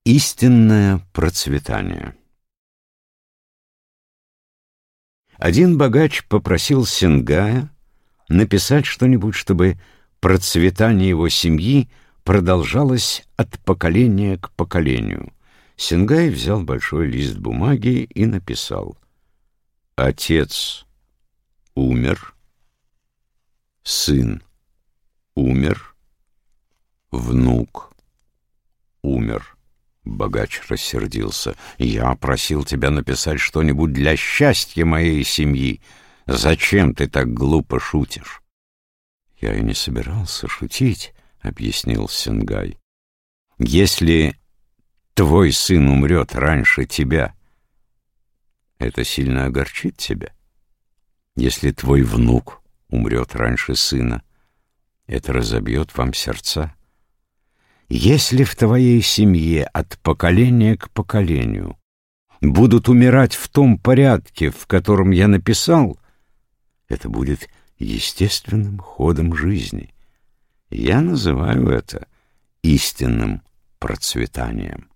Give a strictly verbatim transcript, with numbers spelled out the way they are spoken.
Истинное процветание. Один богач попросил Сингая написать что-нибудь, чтобы процветание его семьи продолжалось от поколения к поколению. Сингай взял большой лист бумаги и написал: «Отец умер, сын умер, внук умер». Богач рассердился. «Я просил тебя написать что-нибудь для счастья моей семьи. Зачем ты так глупо шутишь?» «Я и не собирался шутить», — объяснил Сингай. «Если твой сын умрет раньше тебя, это сильно огорчит тебя. Если твой внук умрет раньше сына, это разобьет вам сердца. Если в твоей семье от поколения к поколению будут умирать в том порядке, в котором я написал, это будет естественным ходом жизни. Я называю это истинным процветанием».